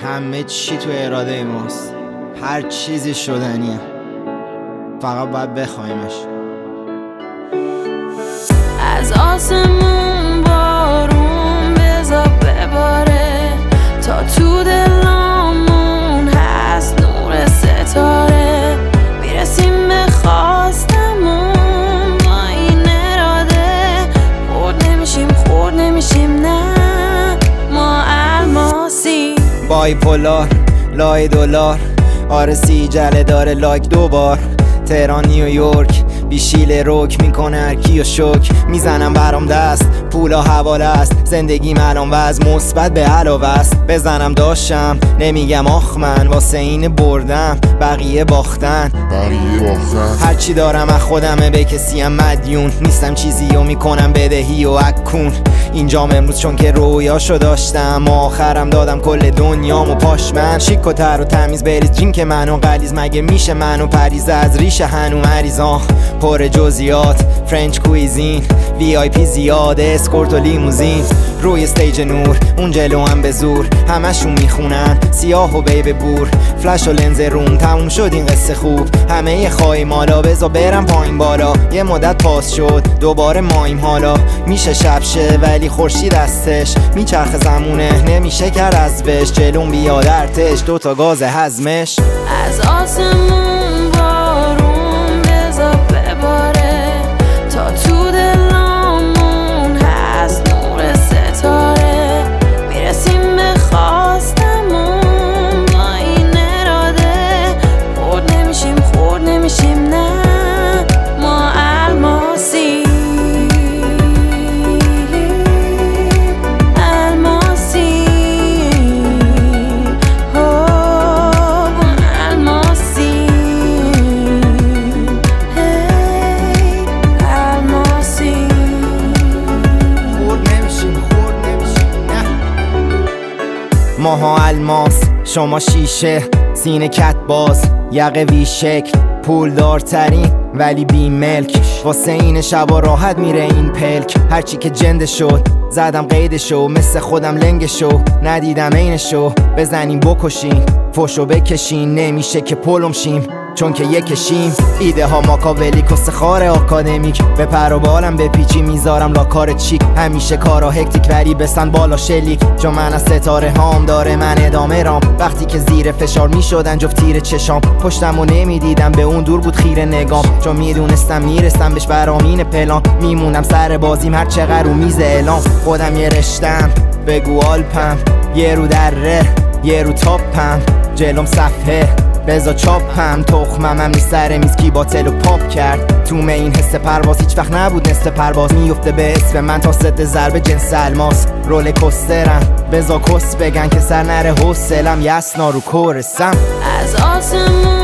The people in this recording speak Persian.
همه چی تو اراده ماست، هر چیزی شدنیه، فقط باید بخوایمش. از آسمون بارون بذار بباره تا تو دلامون هست نور ستاره. میرسیم به خواستمون با این اراده، خورد نمیشیم نه ما الماسی. بایپولار لای دلار آرسی جله داره لایک دوبار. تهران نیویورک بیشیل روک میکنه هرکی و شک. میزنم برام دست پولا حواله است، زندگی الان وضع مثبت به علاوه است. بزنم داشتم نمیگم آخ من واسه این بردم بقیه باختن. هرچی دارم از خودمه به کسیم مدیون نیستم، چیزی رو میکنم بدهی و اکون. اینجام امروز چون که رویاشو داشتم، آخرم دادم کل دنیامو پاش. من شیک و تر و تمیز بریز جینک منو غلیظ، مگه میشه منو پریز از ریشه هنو مریضان. پر جزئیات فرنچ کویزین، وی آی پی زیاده اسکورت و لیموزین. روی استیج نور اون جلو هم به زور، همشون میخونن سیاه و بیب بور. فلش و لنز روم تموم شد این قصه خوب، همه خواهی مالا بزا برم پایین بالا. یه مدت پاس شد دوباره مایم حالا، میشه شب شه ولی خورشید دستش میچرخه زمونه نمیشه کرد ازش. جلوم بیاد ارتش دوتا گاز هضمش. از آسمون بارون بذار بباره تا تو دلامون هست نور ستاره. میرسیم به خواستمون با این اراده، خورد نمیشیم نه ما الماسی. ماها الماس شما شیشه، سینه کت باز یقه وی شکل. پول دارترین ولی بی ملک، واسه این شبا راحت میره این پلک. هرچی که جنده شد زدم قیدشو، مثل خودم لنگشو ندیدم اینشو. بزنیم بکشین فوشو بکشین، نمیشه که پلم شیم چون که یکشیم. ایده ها ماکاولیک و سخار آکادمیک، به پر و بالم به پیچی میذارم لاکار چیک. همیشه کارا هکتیک ولی بسن بالا شلیک، چون من از ستاره هام داره من ادامه رام. وقتی که زیر فشار میشدن جفت تیر چشام، پشتم و نمیدیدم به اون دور بود خیره نگام. چون میدونستم میرسم بهش برامین پلان، میمونم سر بازیم هر چقدر رو میز اعلام. خودم یه رشتم بگو آلپم، یه رو دره یه رو تاپم. جلوم صفحه بزا چاپم، تخمم هم نیست سر میز کی باتل و پاپ کرد. تو این حس پرواز هیچ وقت نبود نصف پرواز، میفته به اسم من تا ست ضربه جنس الماس. رول کوسترم بزا کس بگن که سر نره حوصلم، یسنا رو کورسم. از آسمون